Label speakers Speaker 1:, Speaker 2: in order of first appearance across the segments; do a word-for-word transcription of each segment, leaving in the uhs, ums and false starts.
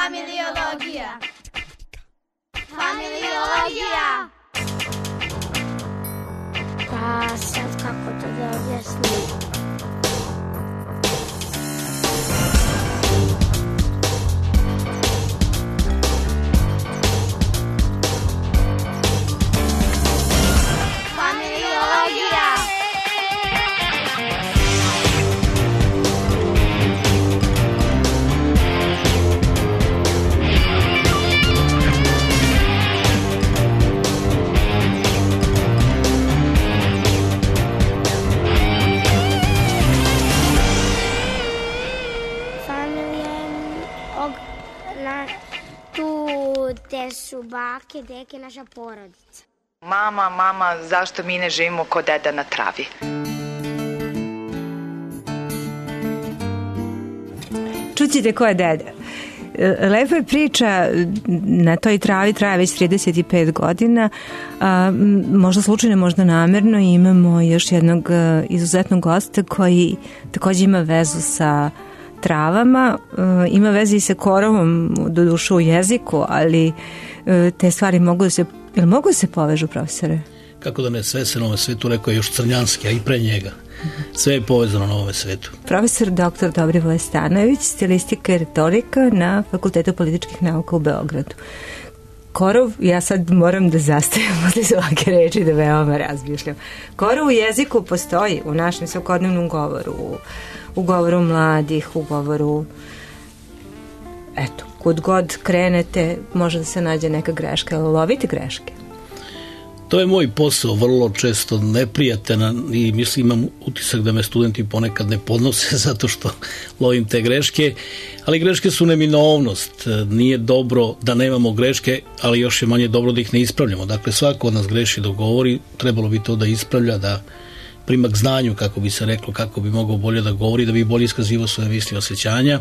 Speaker 1: Familiologija. Familiologija.
Speaker 2: Pa sad kako to da objasnim? Gde su bake, deke, naša porodica.
Speaker 3: Mama, mama, zašto mi ne živimo ko deda na travi?
Speaker 4: Čućite ko je deda. Lepa je priča, na toj travi traje već trideset pet godina, a, možda slučajno, možda namerno. Imamo još jednog izuzetnog gosta koji takođe ima vezu sa travama, ima veze i sa korovom, do duše u jeziku, ali te stvari mogu da se, ili mogu da se povežu, profesore?
Speaker 5: Kako da ne, sve se na ovom svetu, rekao je još Crnjanski, a i pre njega. Sve je povezano na ovom svetu.
Speaker 4: Profesor doktor Dobrivoje Stanojević, stilistika i retorika na Fakultetu političkih nauka u Beogradu. Korov, ja sad moram da zastavim posle svake reči da veoma razmišljam. Korov u jeziku postoji u našem svakodnevnom govoru, u, u govoru mladih, u govoru, eto, kud god krenete, može da se nađe neka greška, ali lovite greške.
Speaker 5: To je moj posao, vrlo često neprijateljan i mislim, imam utisak da me studenti ponekad ne podnose zato što lovim te greške, ali greške su neminovnost. Nije dobro da nemamo greške, ali još je manje dobro da ih ne ispravljamo. Dakle, svako od nas greši dok govori, trebalo bi to da ispravlja, da prima k znanju, kako bi se reklo, kako bi mogao bolje da govori, da bi bolje iskazivao svoje misli i osjećanja.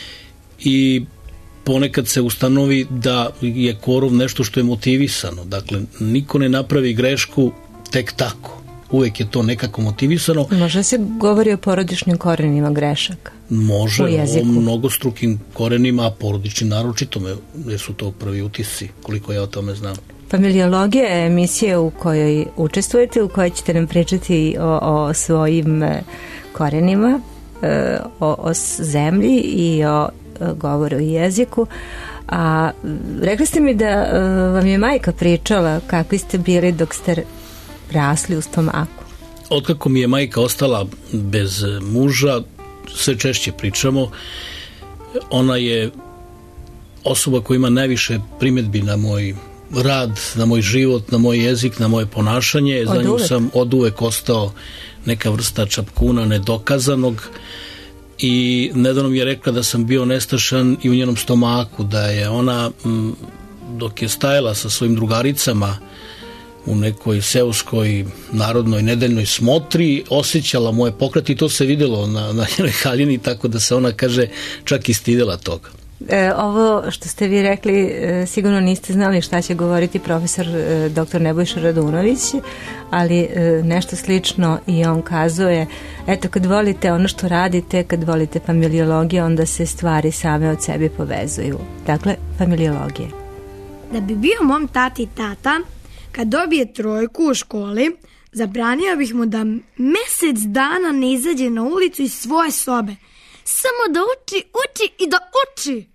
Speaker 5: I ponekad se ustanovi da je korov nešto što je motivisano. Dakle, niko ne napravi grešku tek tako. Uvek je to nekako motivisano.
Speaker 4: Može se govori o porodičnim korenima grešaka?
Speaker 5: Može, o mnogostrukim korenima, a porodični naročito, jer su to prvi utisci, koliko ja o tome znam.
Speaker 4: Familiologija je emisija u kojoj učestvujete, u kojoj ćete nam pričati o, o svojim korenima, o, o zemlji i o govoru i jeziku. A rekli ste mi da uh, vam je majka pričala kakvi ste bili dok ste rasli u stomaku.
Speaker 5: Otkako mi je majka ostala bez muža, sve češće pričamo. Ona je osoba koja ima najviše primedbi na moj rad, na moj život, na moj jezik, na moje ponašanje. Za nju sam oduvek ostao neka vrsta čapkuna nedokazanog. I nedavno mi je rekla da sam bio nestašan i u njenom stomaku, da je ona m, dok je stajala sa svojim drugaricama u nekoj seoskoj narodnoj nedeljnoj smotri, osjećala moje pokrete i to se videlo na, na njenoj haljini, tako da se ona, kaže, čak i stidela toga.
Speaker 4: E, ovo što ste vi rekli, e, sigurno niste znali šta će govoriti profesor e, doktor Nebojša Radunović, ali e, nešto slično i on kazuje, eto, kad volite ono što radite, kad volite familiologiju, onda se stvari same od sebe povezuju. Dakle, familiologija.
Speaker 6: Da bi bio mom tati tata, kad dobije trojku u školi, zabranio bih mu da mesec dana ne izađe na ulicu iz svoje sobe. Samo da uči, uči i da uči.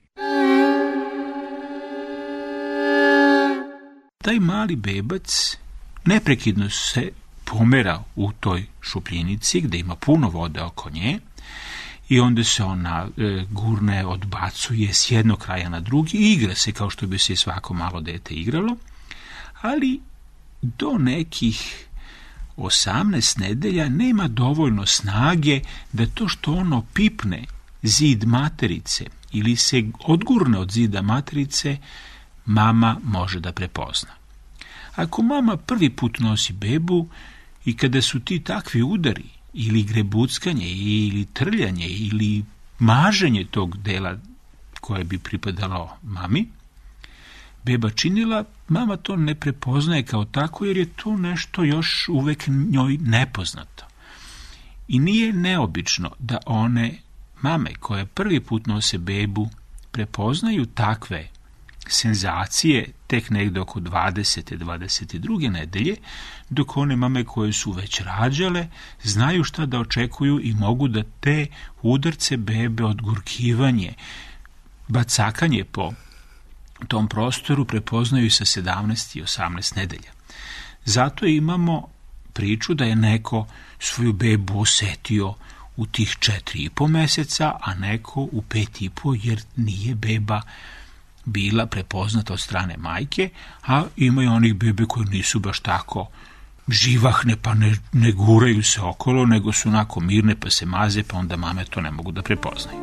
Speaker 7: Taj mali bebac neprekidno se pomera u toj šupljinici gde ima puno vode oko nje i onda se ona e, gurne, odbacuje s jednog kraja na drugi i igra se kao što bi se svako malo dete igralo, ali do nekih osamnaest nedelja nema dovoljno snage da to što ono pipne zid materice ili se odgurne od zida materice, mama može da prepozna. Ako mama prvi put nosi bebu i kada su ti takvi udari ili grebuckanje ili trljanje ili maženje tog dela koje bi pripadalo mami, beba činila, mama to ne prepoznaje kao tako jer je to nešto još uvek njoj nepoznato. I nije neobično da one mame koje prvi put nose bebu prepoznaju takve senzacije tek negde oko dvadesete, dvadeset druge nedelje, dok one mame koje su već rađale znaju šta da očekuju i mogu da te udarce bebe, odgurkivanje, bacakanje po tom prostoru prepoznaju sa sedamnaest i osamnaest nedelja. Zato imamo priču da je neko svoju bebu osetio u tih četiri i po meseca, a neko u pet i po, jer nije beba bila prepoznata od strane majke, a ima i onih bebe koje nisu baš tako živahne, pa ne, ne guraju se okolo, nego su onako mirne, pa se maze, pa onda mame to ne mogu da prepoznaju.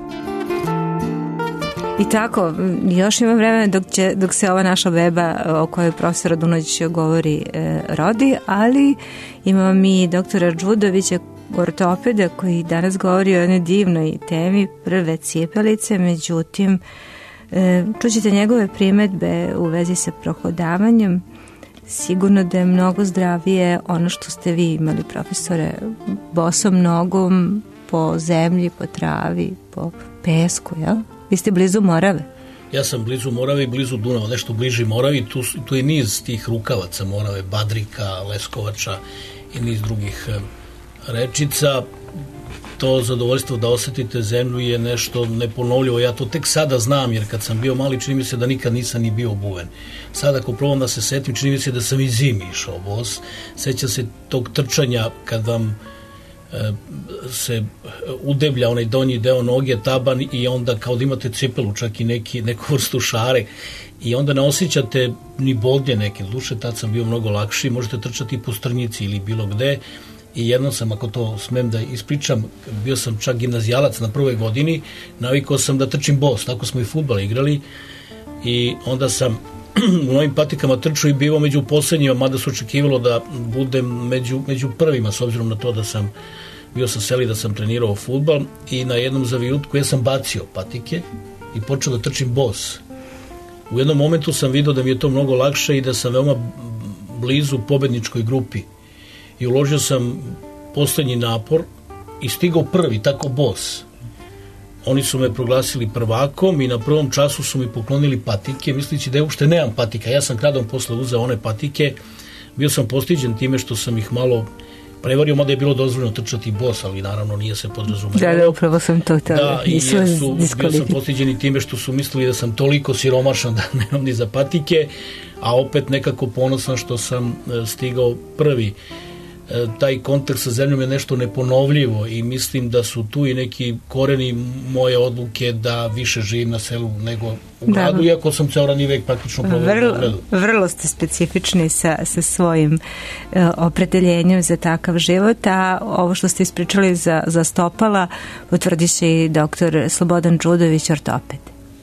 Speaker 4: I tako, još ima vremena dok, će, dok se ova naša beba o kojoj profesor Radunović govori e, rodi, ali imamo mi doktora Đudovića, ortopeda, koji danas govori o jednoj divnoj temi prve cipelice, međutim e, čućete njegove primetbe u vezi sa prohodavanjem. Sigurno da je mnogo zdravije ono što ste vi imali, profesore, bosom nogom po zemlji, po travi, po pesku, jel? Vi ste blizu Morave.
Speaker 5: Ja sam blizu Morave i blizu Dunava, nešto bliži Moravi, tu, tu je niz tih rukavaca Morave, Badrika, Leskovača i niz drugih rečica. To zadovoljstvo da osetite zemlju je nešto neponovljivo. Ja to tek sada znam, jer kad sam bio mali čini mi se da nikad nisam ni bio obuven. Sada ako probam da se setim, čini mi se da sam i zimi išao bos. Sećam se tog trčanja kad vam e, se udeblja onaj donji deo noge, taban, i onda kao da imate cipelu, čak i neki, neku vrstu šare, i onda ne osjećate ni bodnje neke. Duše, tad sam bio mnogo lakši, možete trčati po strnjici ili bilo gde. I jednom sam, ako to smem da ispričam, bio sam čak gimnazijalac na prvoj godini, navikao sam da trčim bos, tako smo i fudbal igrali, i onda sam u novim patikama trčao i bio među poslednjima, mada se očekivalo da budem među, među prvima, s obzirom na to da sam bio sa seli, da sam trenirao fudbal, i na jednom zavijutku ja sam bacio patike i počeo da trčim bos. U jednom momentu sam vidio da mi je to mnogo lakše i da sam veoma blizu pobedničkoj grupi. I uložio sam poslednji napor i stigao prvi, tako bos. Oni su me proglasili prvakom i na prvom času su mi poklonili patike, mislići da je uopšte nemam patika. Ja sam kradom posle uzeo one patike, bio sam postiđen time što sam ih malo prevario, mada je bilo dozvoljeno trčati bos, ali naravno nije se podrazumelo.
Speaker 4: Da, da, upravo sam to htjela.
Speaker 5: Da, i su, bio sam postiđen i time što su mislili da sam toliko siromašan da nemam ni za patike, a opet nekako ponosan što sam stigao prvi. Taj kontakt sa zemljom je nešto neponovljivo i mislim da su tu i neki koreni moje odluke da više živim na selu nego u gradu, da, iako sam ceo radni vek praktično proveo u gradu.
Speaker 4: Vrlo ste specifični sa, sa svojim uh, opredeljenjem za takav život, a ovo što ste ispričali za, za stopala potvrdi se i doktor Slobodan Đudović, ortoped.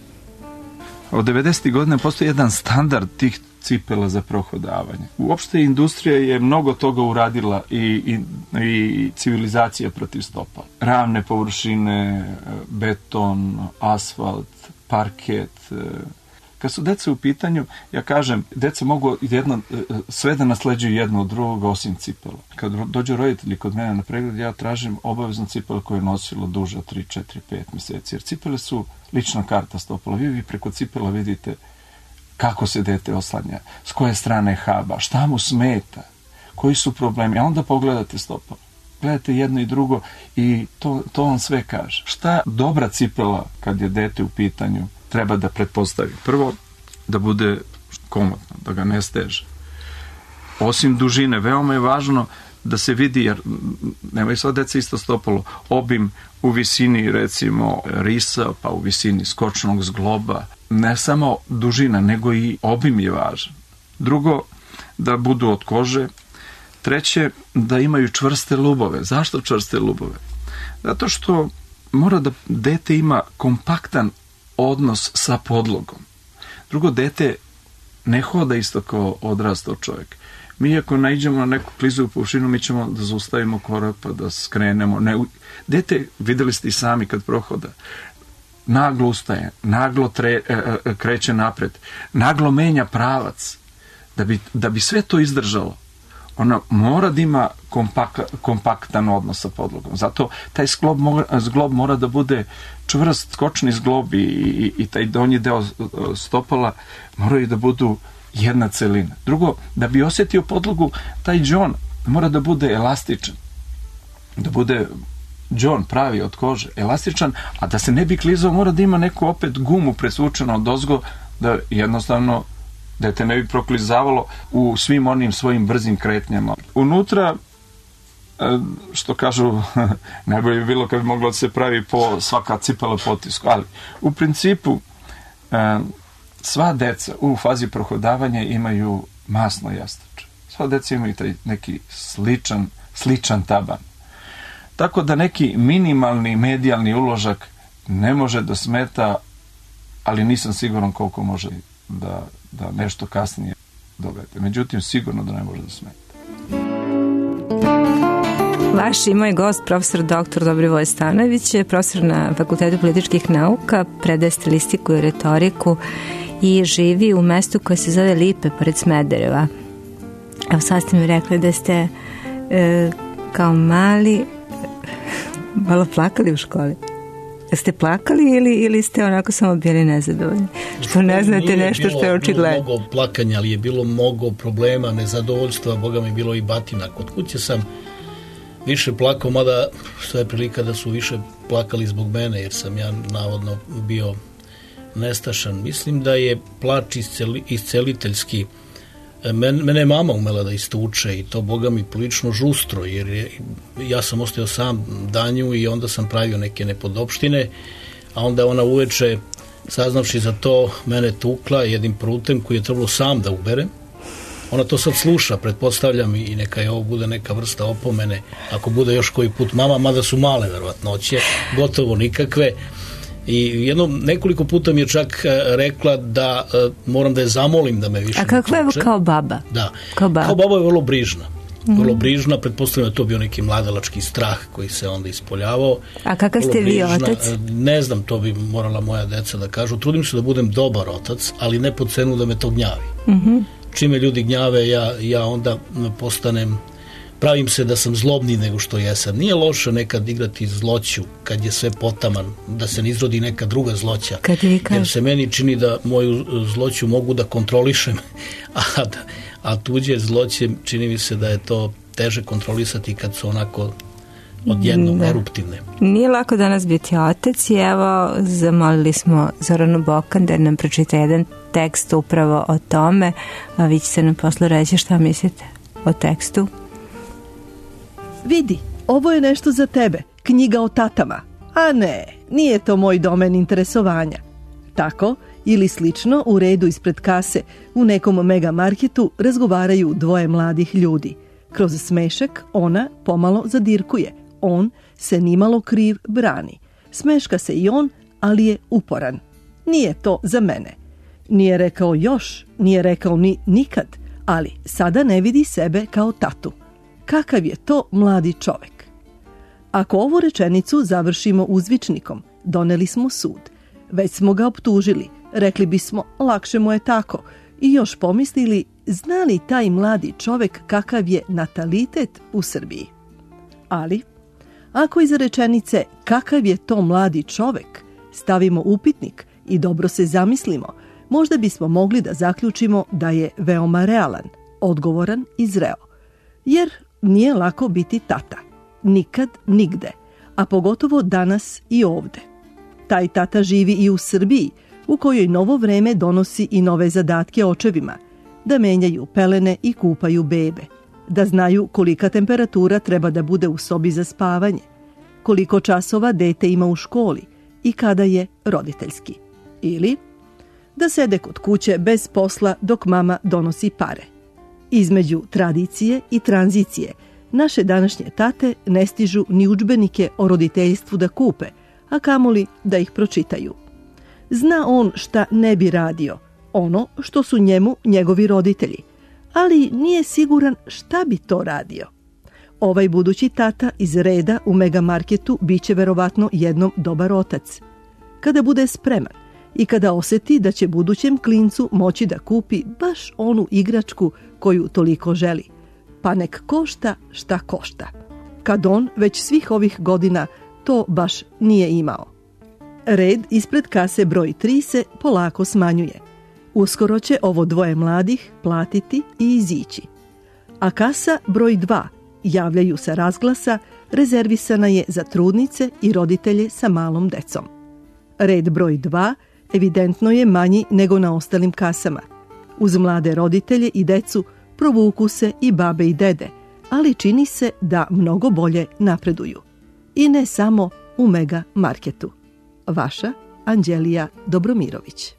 Speaker 1: Od devedesetih godina postoji jedan standard tih cipela za prohodavanje. Uopšte industrija je mnogo toga uradila i, i, i civilizacija protiv stopala. Ravne površine, beton, asfalt, parket. Kad su deca u pitanju, ja kažem, deca mogu jedno, sve da nasleđuju jedno od drugog osim cipela. Kad dođu roditelji kod mene na pregled, ja tražim obavezno cipela koje je nosilo duže od tri, četiri, pet meseci. Jer cipele su lična karta stopala. Vi, vi preko cipela vidite kako se dete oslanja, s koje strane haba, šta mu smeta, koji su problemi, a onda pogledate stopalo. Gledate jedno i drugo i to, to vam sve kaže. Šta dobra cipela, kad je dete u pitanju, treba da pretpostavi? Prvo, da bude komotno, da ga ne steže. Osim dužine, veoma je važno da se vidi, jer nemaju sva deca isto stopalo, obim u visini, recimo, risa, pa u visini skočnog zgloba. Ne samo dužina, nego i obim je važan. Drugo, da budu od kože. Treće, da imaju čvrste lubove. Zašto čvrste lubove? Zato što mora da dete ima kompaktan odnos sa podlogom. Drugo, dete ne hoda isto kao odrastao čovjek. Mi ako naiđemo na neku klizavu površinu, mi ćemo da zaustavimo korak pa da skrenemo. Ne, dete, videli ste i sami kad prohoda, naglo ustaje, naglo tre, e, e, kreće napred, naglo menja pravac. Da bi, da bi sve to izdržalo, ona mora da ima kompak, kompaktan odnos sa podlogom. Zato taj zglob mora, zglob mora da bude čvrst, skočni zglob i, i, i taj donji deo stopala moraju da budu jedna celina. Drugo, da bi osjetio podlogu, taj đon mora da bude elastičan. Da bude đon pravi od kože, elastičan, a da se ne bi klizao, mora da ima neku opet gumu presvučenu od ozgo, da jednostavno da te ne bi proklizavalo u svim onim svojim brzim kretnjama. Unutra, što kažu, najbolje bi bilo kad bi moglo da se pravi po svaka cipela po otisku, ali u principu sva deca u fazi prohodavanja imaju masno jastuče. Sva deca imaju taj neki sličan, sličan taban. Tako da neki minimalni medijalni uložak ne može da smeta, ali nisam siguran koliko može da, da nešto kasnije dovede. Međutim, sigurno da ne može da smeta.
Speaker 4: Vaš i moj gost, profesor doktor Dobrivoje Stanojević, je profesor na Fakultetu političkih nauka, predaje stilistiku i retoriku i živi u mestu koje se zove Lipe, pored Smedereva. Evo sad ste mi rekli da ste e, kao mali malo plakali u školi. Ste plakali ili, ili ste onako samo bili nezadovoljni? Što ne znate nešto što je očigledno?
Speaker 5: Bilo mnogo plakanja, ali je bilo mnogo problema, nezadovoljstva, Boga mi bilo i batina. Kod kuće sam više plakao, mada što je prilika da su više plakali zbog mene, jer sam ja navodno bio nestašan. Mislim da je plač isceli, isceliteljski. Men, mene je mama umela da istuče i to, Boga mi, prilično žustro, jer je, ja sam ostao sam danju i onda sam pravio neke nepodopštine, a onda ona uveče, saznavši za to, mene tukla jednim prutem koji je trebalo sam da ubere. Ona to sad sluša, pretpostavljam, i neka je ovo bude neka vrsta opomene, ako bude još koji put mama, mada su male verovatnoće, gotovo nikakve. I jedno, nekoliko puta mi je čak rekla da uh, moram da je zamolim da me više
Speaker 4: ne tuče. A kakva je kao baba?
Speaker 5: Da,
Speaker 4: kao baba,
Speaker 5: kao baba je vrlo brižna. Mm-hmm. Vrlo brižna, pretpostavljam da to bio neki mladalački strah koji se onda ispoljavao.
Speaker 4: A kakav ste vi otac?
Speaker 5: Ne znam, to bi morala moja deca da kažu. Trudim se da budem dobar otac, ali ne po cenu da me to gnjavi. Mm-hmm. Čime ljudi gnjave, ja, ja onda postanem, pravim se da sam zlobniji nego što jesam. Nije loše nekad igrati zloću kad je sve potaman, da se ne izrodi neka druga zloća. Jer se meni čini da moju zloću mogu da kontrolišem, a, a tuđe zloće čini mi se da je to teže kontrolisati kad su onako odjednom eruptivne.
Speaker 4: Nije lako danas biti otac i evo zamolili smo Zoranu Bokan da nam pročita jedan tekst upravo o tome, a vi ćete nam posle reći šta mislite o tekstu.
Speaker 8: Vidi, ovo je nešto za tebe, knjiga o tatama. A ne, nije to moj domen interesovanja. Tako ili slično u redu ispred kase u nekom mega marketu razgovaraju dvoje mladih ljudi. Kroz smešak ona pomalo zadirkuje. On se nimalo kriv brani. Smeška se i on, ali je uporan. Nije to za mene. Nije rekao još, nije rekao ni nikad, ali sada ne vidi sebe kao tatu. Kakav je to mladi čovek? Ako ovu rečenicu završimo uzvičnikom, doneli smo sud. Već smo ga optužili, rekli bismo lakše mu je tako i još pomislili, zna li taj mladi čovek kakav je natalitet u Srbiji? Ali, ako iza rečenice kakav je to mladi čovek stavimo upitnik i dobro se zamislimo, možda bismo mogli da zaključimo da je veoma realan, odgovoran i zreo. Jer nije lako biti tata. Nikad, nigde. A pogotovo danas i ovde. Taj tata živi i u Srbiji, u kojoj novo vreme donosi i nove zadatke očevima. Da menjaju pelene i kupaju bebe. Da znaju kolika temperatura treba da bude u sobi za spavanje. Koliko časova dete ima u školi i kada je roditeljski. Ili da sede kod kuće bez posla dok mama donosi pare. Između tradicije i tranzicije naše današnje tate ne stižu ni udžbenike o roditeljstvu da kupe, a kamoli da ih pročitaju. Zna on šta ne bi radio, ono što su njemu njegovi roditelji, ali nije siguran šta bi to radio. Ovaj budući tata iz reda u megamarketu biće verovatno jednom dobar otac. Kada bude spreman i kada osjeti da će budućem klincu moći da kupi baš onu igračku koju toliko želi, pa nek košta šta košta, kad on već svih ovih godina to baš nije imao. Red ispred kase broj tri se polako smanjuje. Uskoro će ovo dvoje mladih platiti i izići. A kasa broj dva, javljaju se razglasa, rezervisana je za trudnice i roditelje sa malom decom. Red broj dva evidentno je manji nego na ostalim kasama. Uz mlade roditelje i decu provuku se i babe i dede, ali čini se da mnogo bolje napreduju. I ne samo u mega marketu. Vaša Anđelija Dobromirović.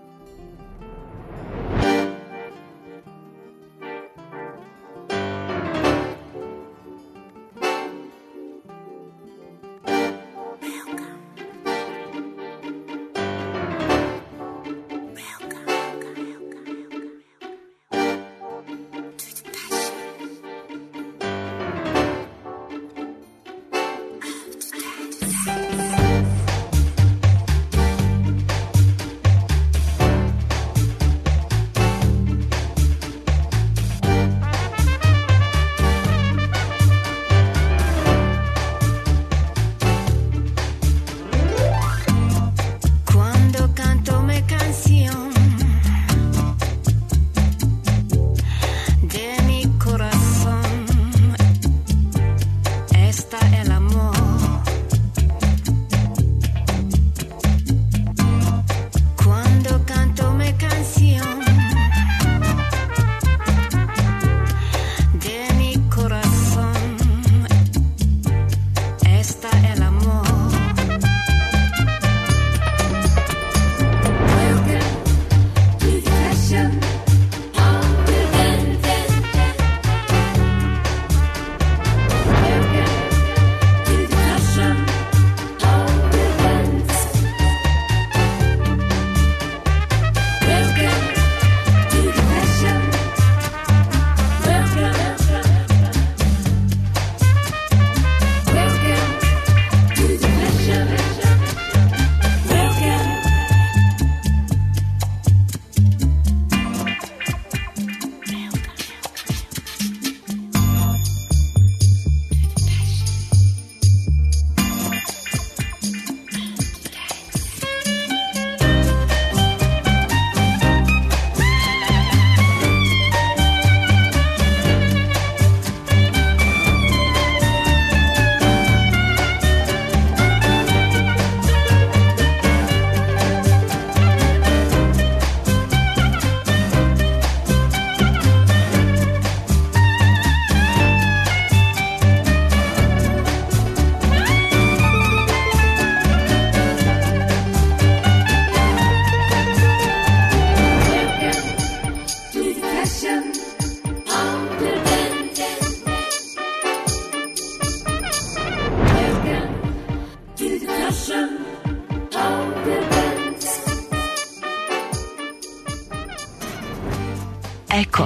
Speaker 9: Eko.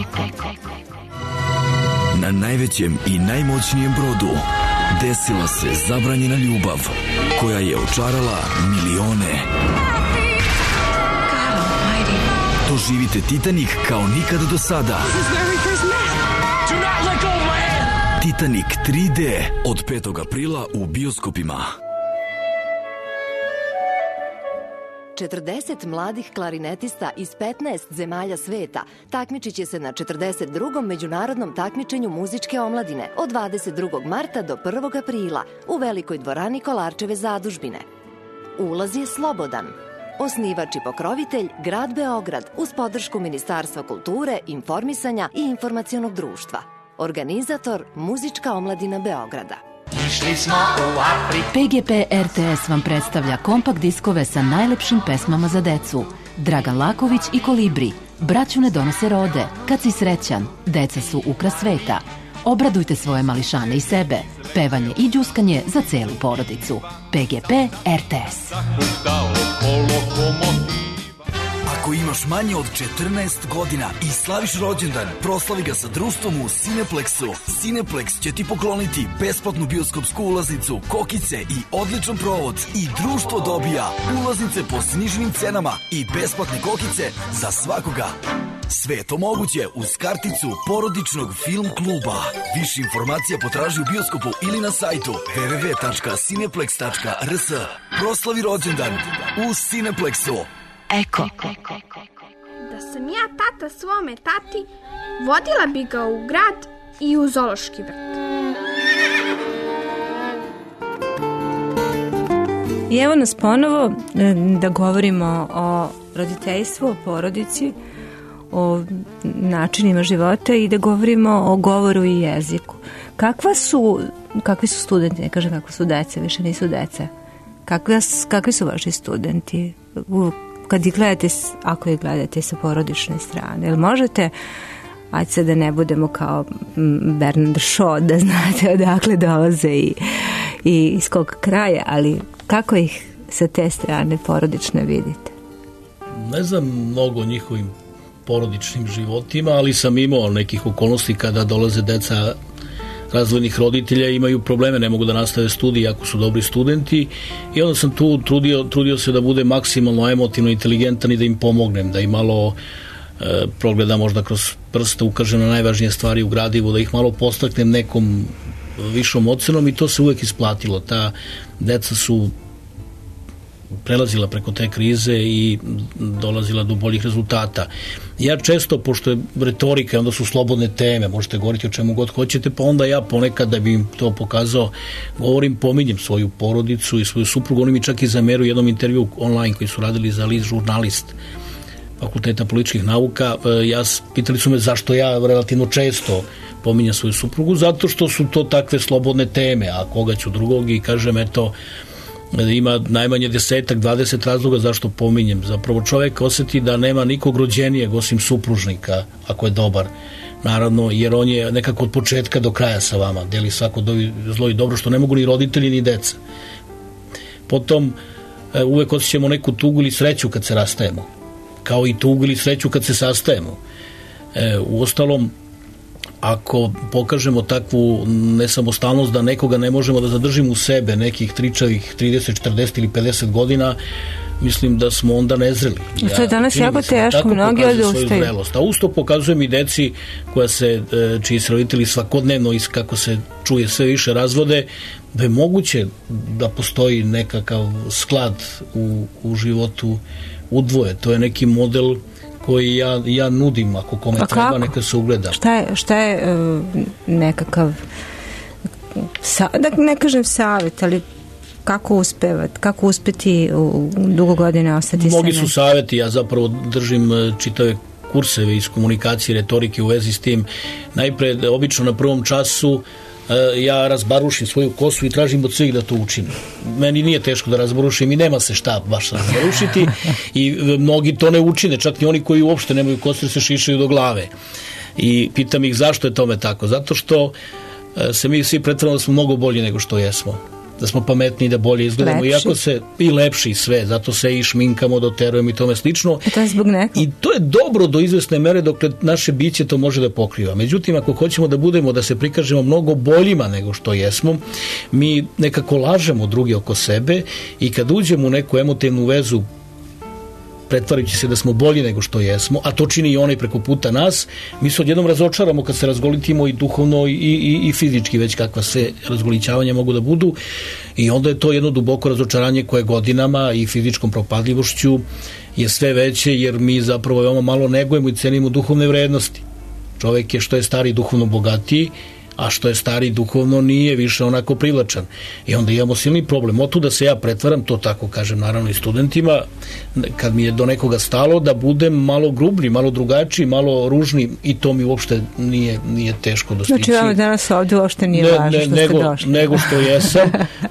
Speaker 9: Na najvećem i najmoćnijem brodu desila se zabranjena ljubav koja je očarala milione. Doživite Titanic kao nikada do sada. Titanic tri D od petog aprila u bioskopima.
Speaker 10: četrdeset mladih klarinetista iz petnaest zemalja sveta takmičit će se na četrdeset drugom međunarodnom takmičenju muzičke omladine od dvadeset drugog marta do prvog aprila u velikoj dvorani Kolarčeve zadužbine. Ulaz je slobodan. Osnivač i pokrovitelj Grad Beograd uz podršku Ministarstva kulture, informisanja i informacionog društva. Organizator Muzička omladina Beograda.
Speaker 11: P G P R T S vam predstavlja kompakt diskove sa najlepšim pesmama za decu. Dragan Laković i Kolibri, Braću ne donose rode, Kad si srećan, Deca su ukras sveta. Obradujte svoje mališane i sebe. Pevanje i đuskanje za celu porodicu. P G P R T S.
Speaker 9: Ako imaš manje od četrnaest godina i slaviš rođendan, proslavi ga sa društvom u Cineplexu. Cineplex će ti pokloniti besplatnu bioskopsku ulaznicu, kokice i odličan provod. I društvo dobija ulaznice po sniženim cenama i besplatne kokice za svakoga. Sve je to moguće uz karticu porodičnog film kluba. Više informacija potraži u bioskopu ili na sajtu w w w tačka cineplex tačka r s. Proslavi rođendan u Cineplexu.
Speaker 12: Eko.
Speaker 13: Da sam ja tata svome tati, vodila bi ga u grad i u zoološki vrt.
Speaker 4: I evo nas ponovo da govorimo o roditeljstvu, o porodici, o načinima života i da govorimo o govoru i jeziku. Kakva su, kakvi su studenti, ne kažem kakva su deca, više nisu deca. Kakva, kakvi su vaši studenti? Kad ih gledate, ako ih gledate sa porodične strane, jel možete, ajde se da ne budemo kao Bernard Shaw, da znate odakle dolaze i, i iz kog kraja, ali kako ih sa te strane porodične vidite?
Speaker 5: Ne znam mnogo o njihovim porodičnim životima, ali sam imao nekih okolnosti kada dolaze deca razvojnih roditelja, imaju probleme, ne mogu da nastave studije ako su dobri studenti, i onda sam tu trudio, trudio se da bude maksimalno emotivno inteligentan i da im pomognem, da im malo e, progleda možda kroz prste, ukažem na najvažnije stvari u gradivu, da ih malo postaknem nekom višom ocenom, i to se uvek isplatilo. Ta deca su prelazila preko te krize i dolazila do boljih rezultata. Ja često, pošto je retorika, onda su slobodne teme, možete govoriti o čemu god hoćete, pa onda ja ponekad, da bi im to pokazao, govorim, pominjem svoju porodicu i svoju suprugu. Oni mi čak i zameru u jednom intervju online koji su radili za list Žurnalist Fakulteta političkih nauka. Ja, pitali su me zašto ja relativno često pominjem svoju suprugu, zato što su to takve slobodne teme, a koga ću drugog, i kažem, eto, ima najmanje desetak, dvadeset razloga zašto pominjem. Zapravo čovjek osjeti da nema nikog rođenijeg osim supružnika, ako je dobar, naravno, jer on je nekako od početka do kraja sa vama, deli svako zlo i dobro, što ne mogu ni roditelji ni deca. Potom uvek osjećamo neku tugu ili sreću kad se rastajemo, kao i tugu ili sreću kad se sastajemo. E, u ostalom, ako pokažemo takvu nesamostalnost da nekoga ne možemo da zadržimo u sebe nekih tričavih trideset, četrdeset ili pedeset godina, mislim da smo onda nezreli.
Speaker 4: Ja, to je danas jako teško, mnogi odustaju.
Speaker 5: A usto pokazujem i deci koja se, čiji se roditelji svakodnevno, kako se čuje, sve više razvode, da je moguće da postoji nekakav sklad u, u životu udvoje. To je neki model koji ja, ja nudim, ako kome
Speaker 4: A
Speaker 5: treba,
Speaker 4: kako?
Speaker 5: neka se ugleda.
Speaker 4: Šta je, šta je uh, nekakav, sa, da ne kažem savjet, ali kako uspevati, kako uspeti u dugo godine ostati sa
Speaker 5: Mnogi su savjeti, ja zapravo držim čitave kurseve iz komunikacije, retorike u vezi s tim. Najpre, obično na prvom času ja razbarušim svoju kosu i tražim od svih da to učinim. Meni nije teško da razbarušim i nema se šta baš razbarušiti, i mnogi to ne učine, čak i oni koji uopšte nemaju kosu se šišaju do glave. I pitam ih zašto je tome tako. Zato što se mi svi pretvaramo da smo mnogo bolji nego što jesmo. Da smo pametniji, da bolje izgledamo, lepši. Iako se i lepši i sve, zato se i šminkamo, doterujemo i tome slično.
Speaker 4: I to je zbog nekog.
Speaker 5: I to je dobro do izvesne mere dokle naše biće to može da pokriva. Međutim, ako hoćemo da budemo, da se prikažemo mnogo boljima nego što jesmo, mi nekako lažemo drugi oko sebe, i kad uđemo u neku emotivnu vezu pretvarajući se da smo bolji nego što jesmo, a to čini i onaj preko puta nas, mi se odjednom razočaramo kad se razgolitimo i duhovno i, i, i fizički, već kakva sve razgolićavanja mogu da budu, i onda je to jedno duboko razočaranje koje godinama i fizičkom propadljivošću je sve veće, jer mi zapravo veoma malo negujemo i cenimo duhovne vrednosti. Čovjek je što je stari duhovno bogatiji, a što je stari duhovno nije više onako privlačan. I onda imamo silni problem. Od tu da se ja pretvaram, to tako kažem naravno i studentima, kad mi je do nekoga stalo, da budem malo grublji, malo drugačiji, malo ružni, i to mi uopšte nije, nije teško dostići.
Speaker 4: Znači vam danas ovdje uopšte nije
Speaker 5: ne,
Speaker 4: važno
Speaker 5: ne,
Speaker 4: što
Speaker 5: nego,
Speaker 4: ste došli.
Speaker 5: Nego što jesam,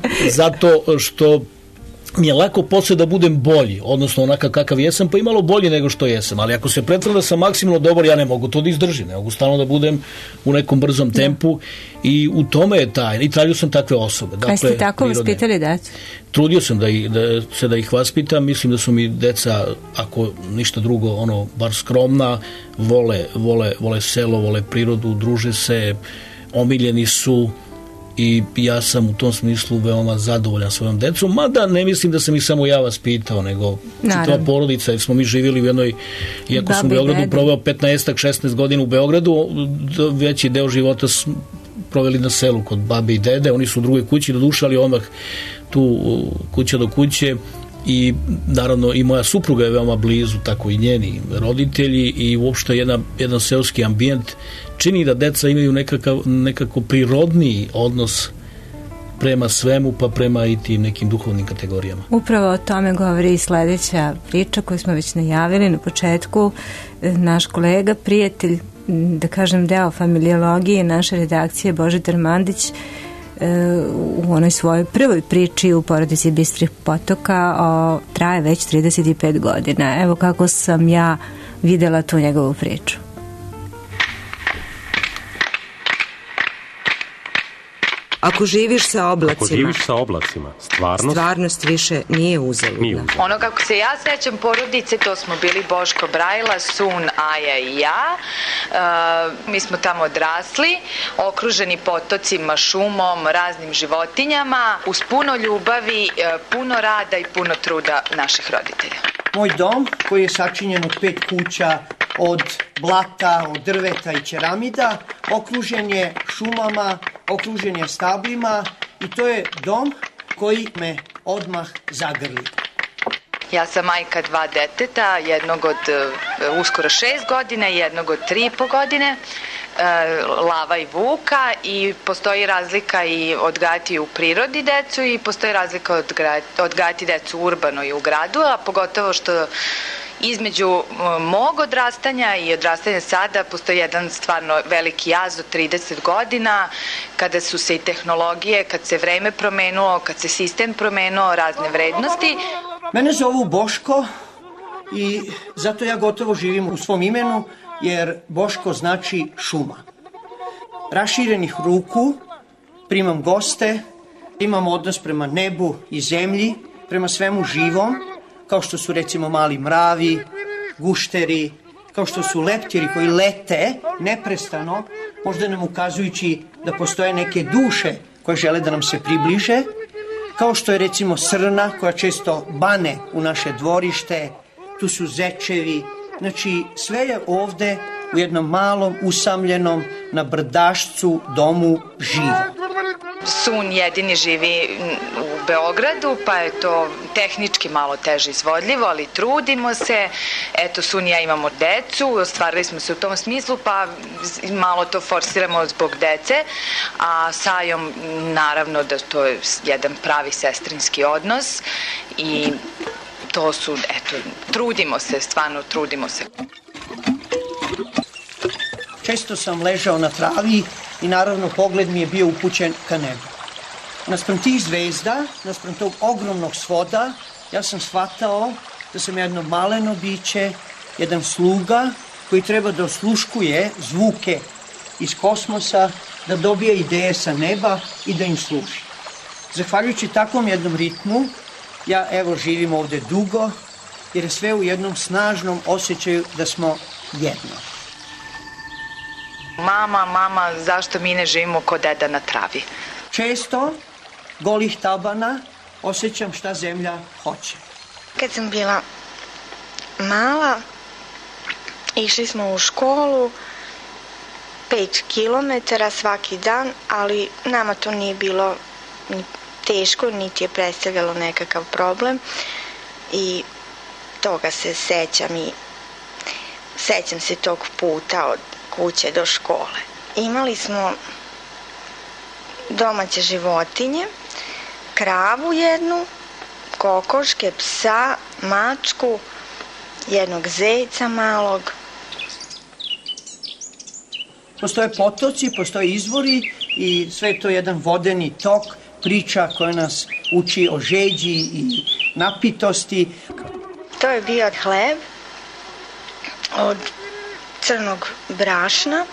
Speaker 5: zato što mi je lako posle da budem bolji, odnosno onakav kakav jesam, pa i malo bolji nego što jesam, ali ako se pretvaram da sam maksimalno dobar, ja ne mogu to da izdržim, ne mogu stalno da budem u nekom brzom tempu, i u tome je taj, i tražio sam takve osobe.
Speaker 4: Dakle, a ste tako vaspitali decu?
Speaker 5: Trudio sam da, ih, da se da ih vaspitam, mislim da su mi deca, ako ništa drugo, ono, bar skromna, vole, vole, vole selo, vole prirodu, druže se, omiljeni su, i ja sam u tom smislu veoma zadovoljan svojom decom, mada ne mislim da sam ih samo ja vaspitao, nego čitava porodica, jer smo mi živjeli u jednoj, iako sam u Beogradu proveo petnaest šesnaest godina u Beogradu, veći deo života smo proveli na selu kod babe i dede, oni su u drugoj kući do duše, ali odmah tu kuća do kuće, i naravno i moja supruga je veoma blizu, tako i njeni roditelji, i uopšte jedna, jedan seoski ambijent čini da deca imaju nekakav, nekako prirodniji odnos prema svemu, pa prema i tim nekim duhovnim kategorijama.
Speaker 4: Upravo o tome govori i sledeća priča koju smo već najavili na početku. Naš kolega, prijatelj, da kažem deo familiologije naše redakcije, Božidar Mandić, u onoj svojoj prvoj priči u porodici Bistrih potoka o, traje već trideset pet godina. Evo kako sam ja videla tu njegovu priču.
Speaker 12: Ako živiš sa oblacima,
Speaker 14: Ako živiš sa oblacima, stvarnost,
Speaker 12: stvarnost više nije uzaludna.
Speaker 3: Ono kako se ja sećam porodice, to smo bili Boško Brajla, Sun, Aja i ja. E, mi smo tamo odrasli, okruženi potocima, šumom, raznim životinjama, uz puno ljubavi, puno rada i puno truda naših roditelja.
Speaker 15: Moj dom, koji je sačinjen od pet kuća, od blata, od drveta i keramida, okružen je šumama, okružen je stablima, i to je dom koji me odmah zagrli.
Speaker 3: Ja sam majka dva deteta, jednog od uh, uskoro šest godina i jednog od tri i po godine, uh, Lava i Vuka, i postoji razlika i odgajati u prirodi decu i postoji razlika odgajati decu urbano i u gradu, a pogotovo što između mog odrastanja i odrastanja sada postoji jedan stvarno veliki jaz od trideset godina, kada su se i tehnologije, kad se vreme promenulo, kad se sistem promenuo, razne vrednosti.
Speaker 15: Mene zovu Boško i zato ja gotovo živim u svom imenu, jer Boško znači šuma. Raširenih ruku, primam goste, imam odnos prema nebu i zemlji, prema svemu živom, kao što su recimo mali mravi, gušteri, kao što su leptiri koji lete neprestano, možda nam ukazujući da postoje neke duše koje žele da nam se približe, kao što je recimo srna koja često bane u naše dvorište, tu su zečevi, znači sve je ovde u jednom malom usamljenom na brdašcu domu živo.
Speaker 3: Sun jedini živi u Beogradu, pa je to tehnički malo teže izvodljivo, ali trudimo se. Eto, Sun i ja imamo decu, ostvarili smo se u tom smislu, pa malo to forsiramo zbog dece, a sa Ajom naravno da to je jedan pravi sestrinski odnos i to su, eto, trudimo se, stvarno trudimo se.
Speaker 15: Često sam ležao na travi i naravno pogled mi je bio upućen ka nebu. Naspram tih zvezda, naspram tog ogromnog svoda, ja sam shvatao da sam jedno maleno biće, jedan sluga koji treba da osluškuje zvuke iz kosmosa, da dobije ideje sa neba i da im služi. Zahvaljujući takvom jednom ritmu, ja evo živim ovde dugo, jer je sve u jednom snažnom osjećaju da smo jedno.
Speaker 3: Mama, mama, zašto mi ne živimo kod deda na travi?
Speaker 15: Često, golih tabana, osjećam šta zemlja hoće.
Speaker 13: Kad sam bila mala, išli smo u školu pet kilometara svaki dan, ali nama to nije bilo ni teško, niti je predstavljalo nekakav problem i toga se sećam i sećam se tog puta od kuće do škole. Imali smo domaće životinje, kravu jednu, kokoške, psa, mačku, jednog zejca malog.
Speaker 15: Postoje potoci, postoje izvori i sve je to jedan vodeni tok, priča koja nas uči o žeđi i napitosti.
Speaker 13: To je bio hleb od crnog brašna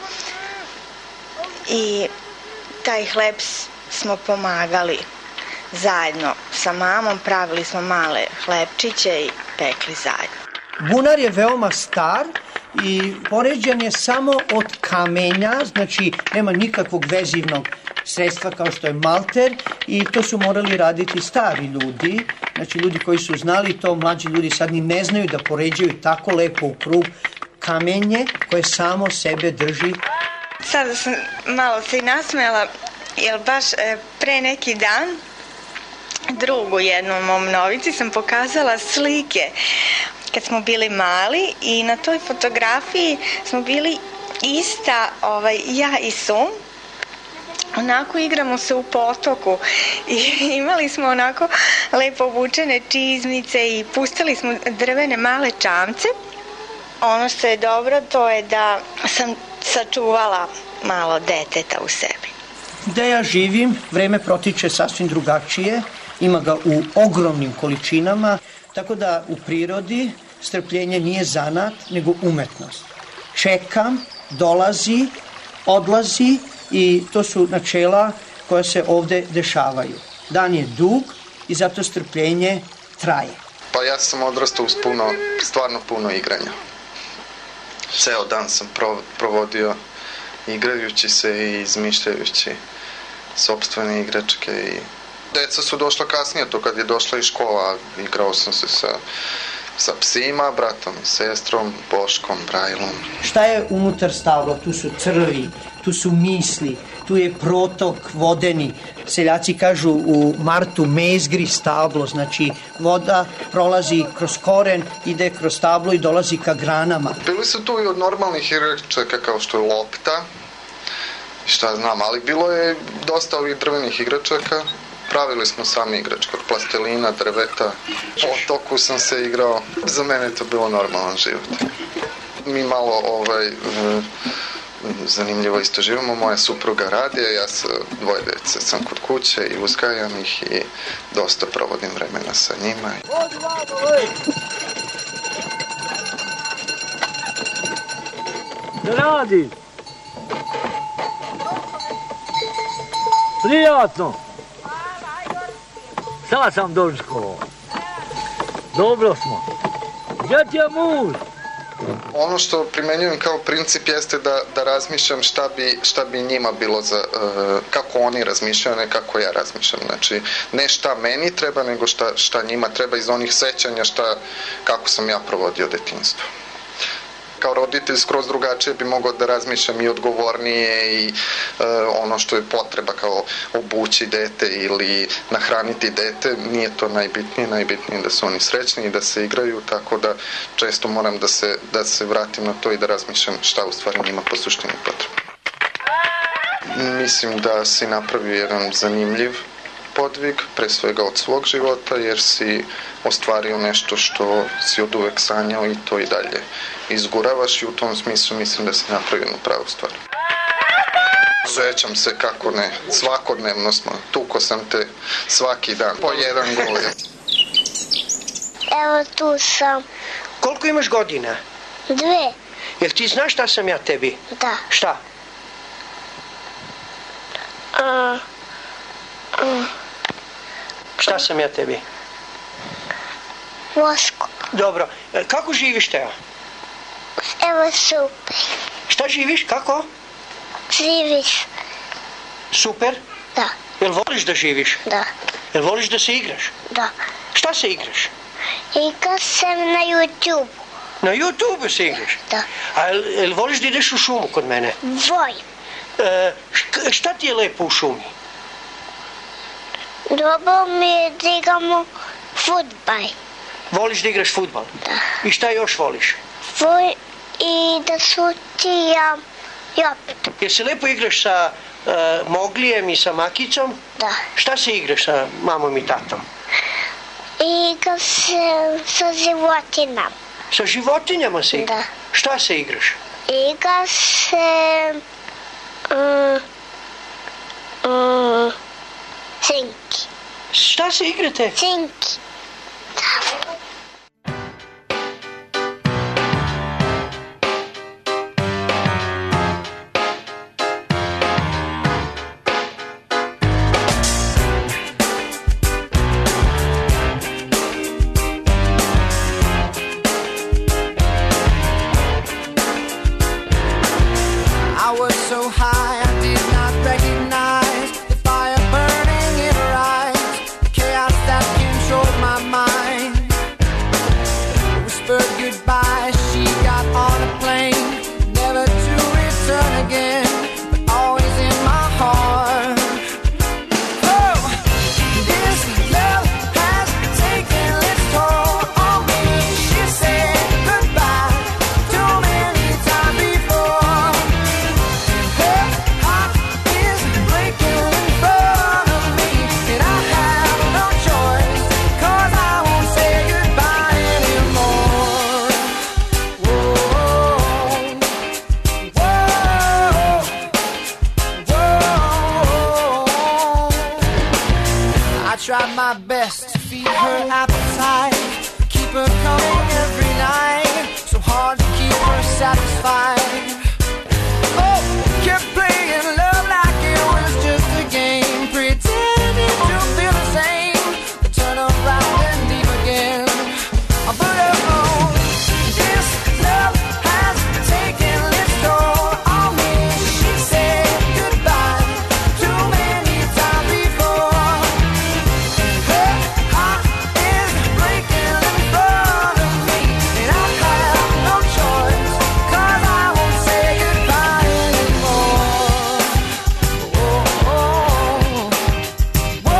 Speaker 13: i taj hleb smo pomagali zajedno sa mamom, pravili smo male hlebčiće i pekli zajedno.
Speaker 15: Bunar je veoma star i poređen je samo od kamenja, znači nema nikakvog vezivnog sredstva kao što je malter i to su morali raditi stari ljudi, znači ljudi koji su znali to, mlađi ljudi sad ni ne znaju da poređaju tako lepo u krug kamenje koje samo sebe drži.
Speaker 13: Sada sam malo se i nasmela, jer baš pre neki dan drugu jednom mom novici sam pokazala slike kad smo bili mali i na toj fotografiji smo bili ista, ovaj, ja i Sum, onako igramo se u potoku i imali smo onako lepo obučene čizmice i pustili smo drvene male čamce. Ono što je dobro to je da sam sačuvala malo deteta u sebi.
Speaker 15: Gde ja živim, vreme protiče sasvim drugačije, ima ga u ogromnim količinama, tako da u prirodi strpljenje nije zanat, nego umetnost. Čekam, dolazi, odlazi i to su načela koja se ovde dešavaju. Dan je dug i zato strpljenje traje.
Speaker 16: Pa ja sam odrastao uz puno, stvarno puno igranja. Ceo dan sam provodio igrajući se i izmišljajući sopstvene igračke. I deca su došla kasnije, to kad je došla i škola, igrao sam se sa, sa psima, bratom i sestrom, Boškom, Brajlom.
Speaker 15: Šta je unutar stabla? Tu su crvi, tu su misli, tu je protok vodeni. Seljaci kažu u martu mezgri stablo, znači voda prolazi kroz koren, ide kroz stablo i dolazi ka granama.
Speaker 16: Bili su tu i od normalnih igračaka kao što je lopta, šta znam, ali bilo je dosta ovih drvenih igračaka. Pravili smo sami igračke od plastelina, drveta. O toku sam se igrao. Za mene je to bilo normalan život. Mi malo ovaj, zanimljivo isto živimo. Moja supruga radi, ja sa dvoje dece sam kod kuće i uzgajam ih i dosta provodim vremena sa njima.
Speaker 17: Da radi! Prijatno! Sad sam dočekao. Dobro smo. Gdje ti je muž?
Speaker 16: Ono što primenjujem kao princip jeste da, da razmišljam šta bi, šta bi njima bilo za, uh, kako oni razmišljaju, ne kako ja razmišljam. Znači, ne šta meni treba, nego šta, šta njima treba iz onih sećanja, šta, kako sam ja provodio detinjstvo. Kao roditelj skroz drugačije bi mogao da razmišljam i odgovornije i e, ono što je potreba kao obući dete ili nahraniti dete, nije to najbitnije, najbitnije je da su oni srećni i da se igraju, tako da često moram da se, da se vratim na to i da razmišljam šta u stvari njima po suštini potrebno. Mislim da si napravio jedan zanimljiv podvig, pre svega od svog života, jer si ostvario nešto što si od uvek sanjao i to i dalje izguravaš i u tom smislu mislim da si napravio jednu pravu stvar. Sećam se kako ne, svakodnevno smo, tuko sam te svaki dan, po jedan gol.
Speaker 2: Evo tu sam.
Speaker 15: Koliko imaš godina?
Speaker 2: Dve.
Speaker 15: Jel ti znaš šta sam ja tebi?
Speaker 2: Da.
Speaker 15: Šta?
Speaker 2: Uh, uh.
Speaker 15: Šta sam ja tebi?
Speaker 2: Vosko.
Speaker 15: Dobro. Kako živiš, Teo?
Speaker 2: Evo super.
Speaker 15: Šta živiš? Kako?
Speaker 2: Živiš.
Speaker 15: Super?
Speaker 2: Da.
Speaker 15: Jel voliš da živiš?
Speaker 2: Da.
Speaker 15: Jel voliš da se igraš?
Speaker 2: Da.
Speaker 15: Šta se igraš?
Speaker 2: Igram se na YouTube.
Speaker 15: Na YouTube se igraš?
Speaker 2: Da.
Speaker 15: A jel, jel voliš da ideš u šumu kod mene?
Speaker 2: Volim.
Speaker 15: E, šta ti je lepo u šumi?
Speaker 2: Dobro mi je da igramo fudbal.
Speaker 15: Voliš da igraš fudbal?
Speaker 2: Da.
Speaker 15: I šta još voliš?
Speaker 2: Volim i da šutijam loptu.
Speaker 15: Jel se lepo igraš sa uh, Moglijem i sa Makicom?
Speaker 2: Da.
Speaker 15: Šta se igraš sa mamom i tatom?
Speaker 2: Igram se sa životinjama.
Speaker 15: Sa životinjama se igraš?
Speaker 2: Da.
Speaker 15: Šta se igraš?
Speaker 2: Igram se... Um, um, cinki.
Speaker 15: Šta se igrate?
Speaker 2: Cinki. Da.
Speaker 18: I was so high I did not recognize my best to feed her appetite, keep her coming every night, so hard to keep her satisfied. Oh, kept playing love like it was just a game, pretending to feel the same, but turn around and leave again. I put her on. This love has taken its toll on me. She said goodbye too many times before. Her heart is breaking in front of me, and I have no choice, 'cause I won't say goodbye anymore. Oh, oh, whoa,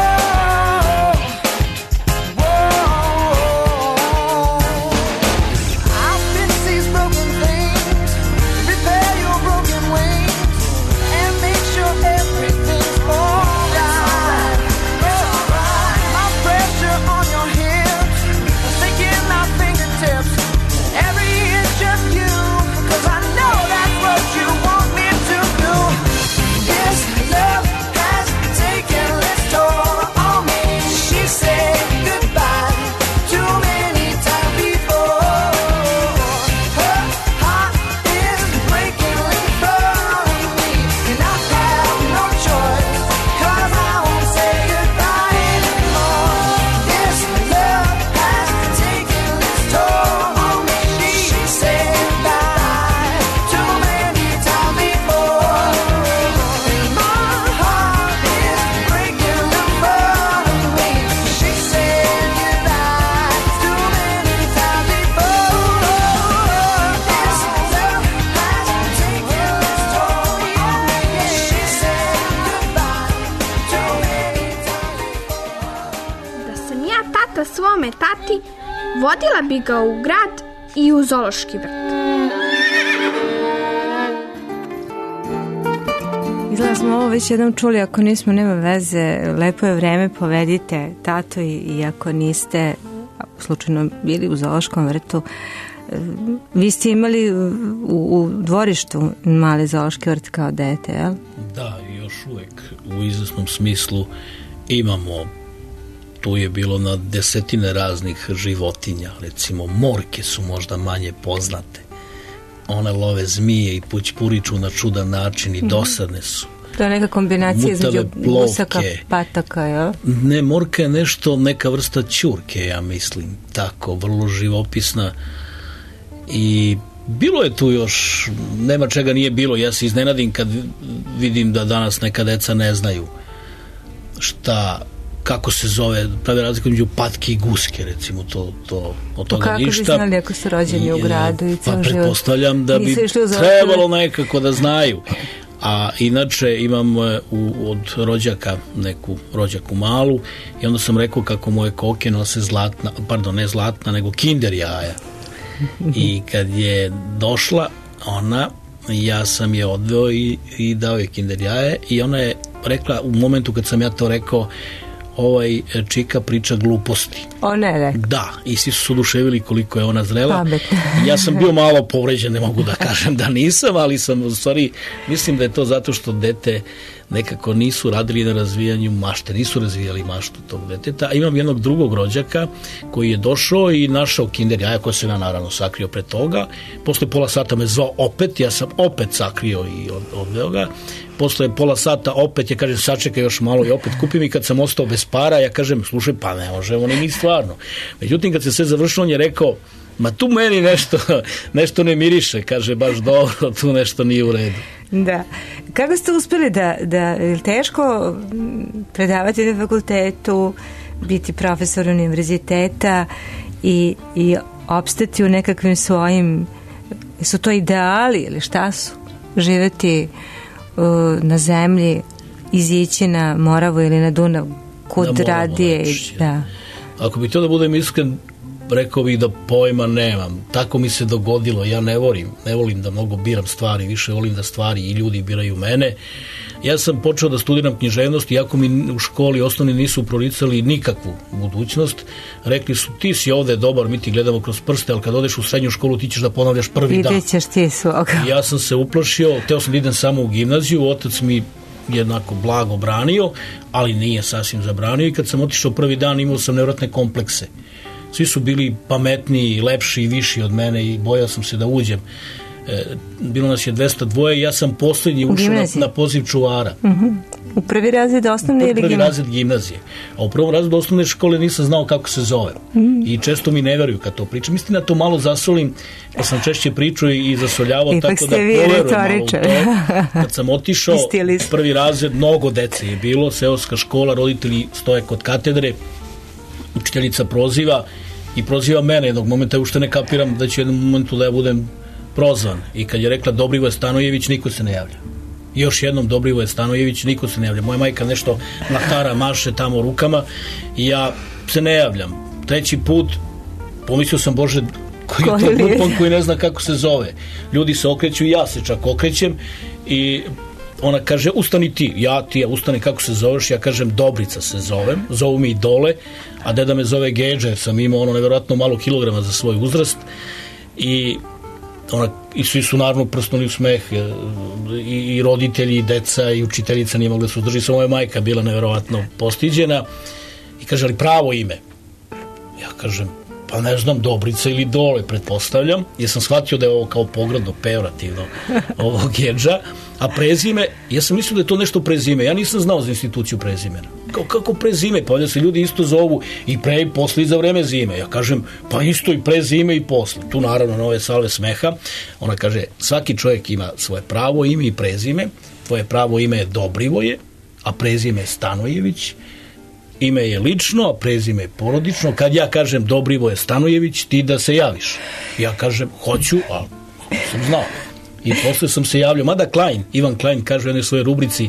Speaker 18: whoa. I'll fix these broken things, repair your broken wings, and make sure everything's alright. My pressure on your hips, sinking my fingertips, every inch of you, 'cause I know that's what you want me to do. This love has taken its toll on me. She said goodbye too many times before. Her heart is breaking in front of me, and I have no choice, 'cause I won't say goodbye anymore. This love has taken its toll on me. She said goodbye too many times before, and my heart is breaking in front of me. She said goodbye too many times before. This love has taken its toll on me. She said goodbye too many times before.
Speaker 6: Da sam ja tata svome tati, vodila bi ga u grad i u zoološki vrt.
Speaker 4: Izgleda smo ovo već jednom čuli, ako nismo, nema veze, lepo je vreme, povedite tato i, i ako niste slučajno bili u zoološkom vrtu, e, vi ste imali u, u dvorištu mali zoološki vrt kao dete, jel?
Speaker 5: Da, još uvek u izvesnom smislu imamo, tu je bilo na desetine raznih životinja, recimo morke su možda manje poznate, one love zmije i pućpuriču na čudan način i dosadne su.
Speaker 4: To je neka kombinacija između gusaka, pataka, jel?
Speaker 5: Ne, morka je nešto, neka vrsta ćurke, ja mislim, tako, vrlo živopisna i bilo je tu još, nema čega nije bilo, ja se iznenadim kad vidim da danas neka deca ne znaju šta, kako se zove, pravi razliku među patke i guske, recimo, to, to od toga
Speaker 4: kako
Speaker 5: ništa.
Speaker 4: Kako bi znali ako su rođeni u gradu i ceo
Speaker 5: pa,
Speaker 4: život?
Speaker 5: Pretpostavljam da bi trebalo nekako da znaju. A inače imam u, od rođaka neku rođaku malu i onda sam rekao kako moje koke nose zlatna, pardon, ne zlatna, nego kinder jaja. I kad je došla ona, ja sam je odveo i, i dao je kinder jaje i ona je rekla u momentu kad sam ja to rekao, ovaj čika priča gluposti.
Speaker 4: Ona je rekla.
Speaker 5: Da, i svi su se oduševili koliko je ona zrela.
Speaker 4: Pametno.
Speaker 5: Ja sam bio malo povređen, ne mogu da kažem da nisam, ali sam u stvari, mislim da je to zato što dete nekako nisu radili na razvijanju mašte, nisu razvijali maštu tog deteta. A imam jednog drugog rođaka koji je došao i našao kinder jaja koje sam ja naravno sakrio pre toga. Posle pola sata me zvao opet, ja sam opet sakrio i od, odveo ga. Posle pola sata opet, ja kažem sačekaj još malo i opet kupim i kad sam ostao bez para, ja kažem slušaj pa ne možemo ni mi stvarno. Međutim kad se sve završilo on je rekao ma tu meni nešto, nešto ne miriše, kaže baš dobro, tu nešto nije u redu.
Speaker 4: Da. Kako ste uspeli da, da je teško predavati na fakultetu, biti profesor univerziteta i, i opstati u nekakvim svojim, su to ideali ili šta su? Živeti uh, na zemlji, izići na Moravu ili na Dunav, kud radije. I, da.
Speaker 5: Ako bi to da budem iskren, rekao bih da pojma nemam. Tako mi se dogodilo. Ja ne volim, ne volim da mnogo biram stvari, više volim da stvari i ljudi biraju mene. Ja sam počeo da studiram književnost, iako mi u školi osnovni nisu proricali nikakvu budućnost. Rekli su, ti si ovde dobar, mi ti gledamo kroz prste, ali kad odeš u srednju školu ti ćeš da ponavljaš prvi dan.
Speaker 4: Vidjet ćeš ti svoga.
Speaker 5: Ja sam se uplašio, teo sam da idem samo u gimnaziju, otac mi jednako blago branio, ali nije sasvim zabranio i kad sam otišao prvi dan imao sam nevjerojatne komplekse. Svi su bili pametniji, lepši i viši od mene i bojao sam se da uđem. E, bilo nas je dvesta dva i ja sam posljednji ušao na, na poziv čuvara.
Speaker 4: Uh-huh. U prvi razred osnovne ili
Speaker 5: gimnazije? U prvi
Speaker 4: gimnazije?
Speaker 5: razred gimnazije. A u prvom razredu osnovne škole nisam znao kako se zove. Mm. I često mi ne veruju kad to pričam. Mislim da to malo zasolim, pa sam češće pričao i zasoljavao,
Speaker 4: ipak
Speaker 5: tako da poverujem malo u to. Kad sam otišao, prvi razred, mnogo dece je bilo, seoska škola, roditelji stoje kod katedre, učiteljica proziva i proziva mene. Jednog momenta ušte ne kapiram da ću jednom momentu da ja budem prozvan. I kad je rekla Dobrivoje Stanojević, niko se ne javlja. I još jednom Dobrivoje Stanojević, niko se ne javlja. Moja majka nešto natara, maše tamo rukama i ja se ne javljam. Treći put pomislio sam, Bože, koji je to glupan koji ne zna kako se zove. Ljudi se okreću i ja se čak okrećem i ona kaže, ustani ti. Ja, ti, ja, ustani, kako se zoveš? Ja kažem, Dobrica se zovem. Zovu mi i dole, a deda me zove Geđa, jer sam imao ono nevjerojatno malo kilograma za svoj uzrast. I ona, i svi su naravno prsnuli u smeh, i, i roditelji, i deca, i učiteljica nije mogla se udržiti, samo moja majka bila nevjerovatno postiđena i kaže, ali pravo ime? Ja kažem, pa ne znam, Dobrica ili Dole, pretpostavljam, jer sam shvatio da je ovo kao pogrdno, pejorativno, ovo Geđa, a prezime, ja sam mislio da je to nešto prezime, ja nisam znao za instituciju prezimena. Kao, kako prezime? Pa ovdje se ljudi isto zovu i pre i posle i za vreme zime. Ja kažem, pa isto i pre zime i posle. Tu naravno nove salve smeha. Ona kaže, svaki čovjek ima svoje pravo ime i prezime, tvoje pravo ime je Dobrivoje, a prezime je Stanojević, ime je lično, a prezime je porodično. Kad ja kažem Dobrivoje Stanojević, ti da se javiš. Ja kažem, hoću, ali sam znao. I posle sam se javljao, mada Klein, Ivan Klein kaže u jednoj svojoj rubrici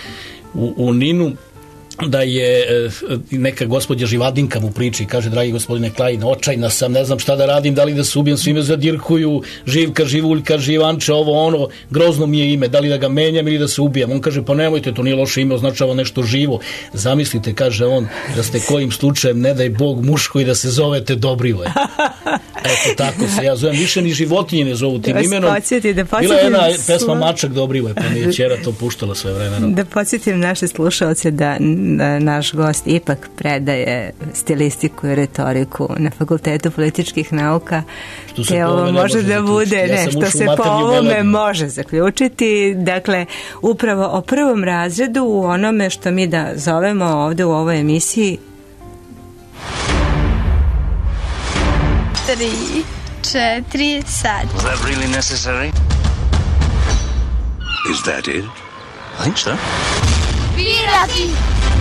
Speaker 5: u, u Ninu, da je neka gospođa Živadinka mu priči, kaže, dragi gospodine Klein, očajna sam, ne znam šta da radim, da li da se ubijem, svi me zadirkuju, Živka, Živuljka, Živanče, ovo ono, grozno mi je ime, da li da ga menjam ili da se ubijem. On kaže, pa nemojte, to nije loše ime, označava nešto živo. Zamislite, kaže on, da ste kojim slučajem, ne daj Bog, muško i da se zovete Dobrivoje. Eto, tako se ja zovem, više ni životinje ne zovu tim imenom.
Speaker 4: Da
Speaker 5: bila je jedna pesma Mačak Dobrivoje, pa mi je ćera to puštala sve vremena.
Speaker 4: Da podsjetim naše slušalce da naš gost ipak predaje stilistiku i retoriku na Fakultetu političkih nauka, te ovo može da bude ja ne, što se po ovome melodiju može zaključiti. Dakle, upravo o prvom razredu u onome što mi da zovemo ovde u ovoj emisiji
Speaker 19: tri, četiri, sad.
Speaker 20: Was that really necessary? Is that it? I think so.
Speaker 19: Pirati!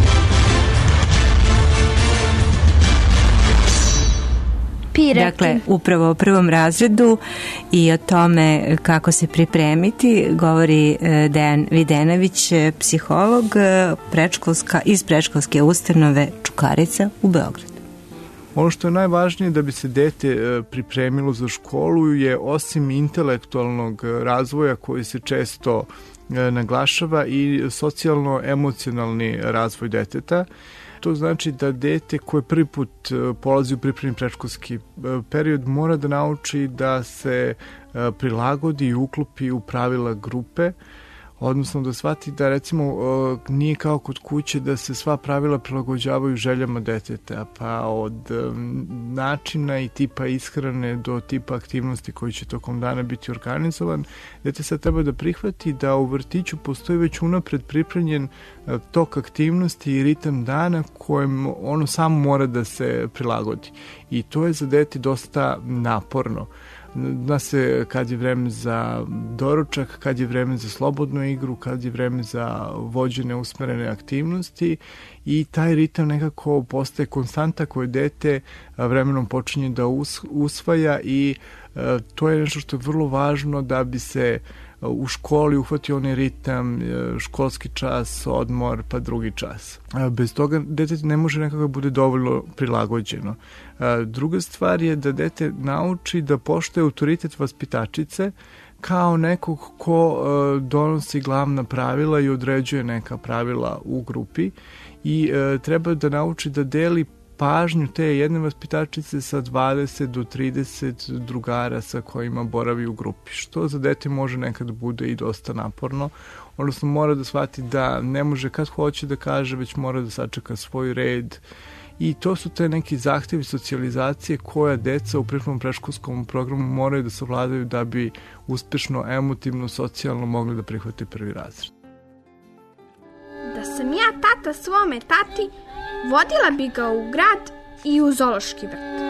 Speaker 19: Pirati.
Speaker 4: Dakle, upravo o prvom razredu i o tome kako se pripremiti govori Dejan Videnović, psiholog predškolska, iz predškolske ustanove Čukarica u Beogradu.
Speaker 21: Ono što je najvažnije da bi se dete pripremilo za školu je, osim intelektualnog razvoja koji se često naglašava, i socijalno-emocionalni razvoj deteta. To znači da dete koje prvi put polazi u pripremni predškolski period mora da nauči da se prilagodi i uklopi u pravila grupe, odnosno da shvati da, recimo, nije kao kod kuće da se sva pravila prilagođavaju željama deteta, pa od načina i tipa ishrane do tipa aktivnosti koji će tokom dana biti organizovan, dete sad treba da prihvati da u vrtiću postoji već unapred pripremljen tok aktivnosti i ritam dana kojem ono samo mora da se prilagodi. I to je za dete dosta naporno. Zna se kad je vreme za doručak, kad je vreme za slobodnu igru, kad je vreme za vođene usmerene aktivnosti, i taj ritam nekako postaje konstanta koju dete vremenom počinje da usvaja, i to je nešto što je vrlo važno da bi se u školi uhvatio onaj ritam, školski čas, odmor, pa drugi čas. Bez toga dete ne može nekako bude dovoljno prilagođeno. Druga stvar je da dete nauči da poštuje autoritet vaspitačice kao nekog ko donosi glavna pravila i određuje neka pravila u grupi, i treba da nauči da deli pažnju te jedne vaspitačice sa dvadeset do trideset drugara sa kojima boravi u grupi, što za dete može nekad bude i dosta naporno, odnosno mora da shvati da ne može kad hoće da kaže, već mora da sačeka svoj red. I to su te neki zahtevi socijalizacije koja deca u pripremnom predškolskom programu moraju da savladaju da bi uspešno, emotivno, socijalno mogli da prihvate prvi razred.
Speaker 7: Da sam ja tata svome tati, vodila bi ga u grad i u zoološki vrt.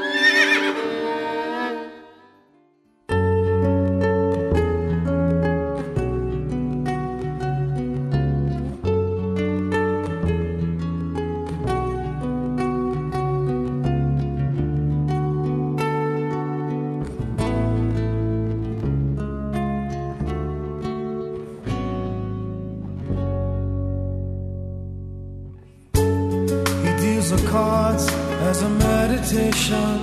Speaker 18: As a meditation,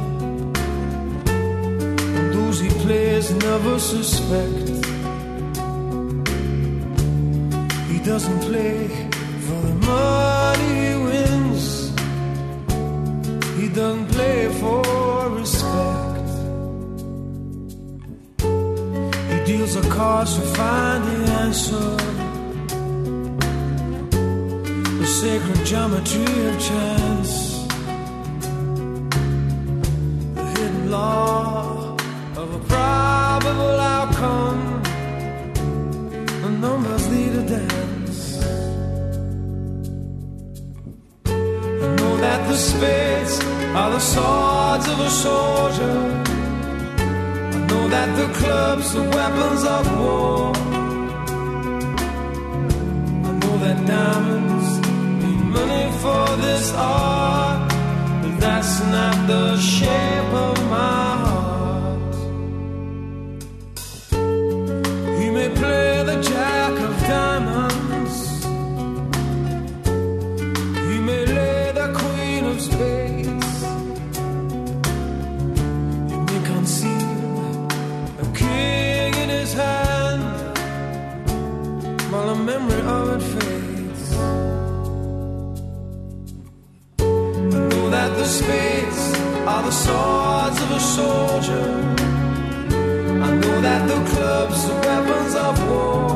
Speaker 18: and those he plays never suspect. He doesn't play for the money he wins. He doesn't play for respect. He deals the cards to find the answer, the sacred geometry of chance. Law of a probable outcome. The numbers lead a dance. I know that the spades are the swords of a soldier. I know that the clubs are weapons of war. I know that diamonds need money for this art, but that's not the shape of my heart. He may play the jack of diamonds, he may lay the queen of spades, he may conceal a king in his hand while the memory of it fades. I know that the spades are the swords of a soldier. I know that the clubs are weapons of war.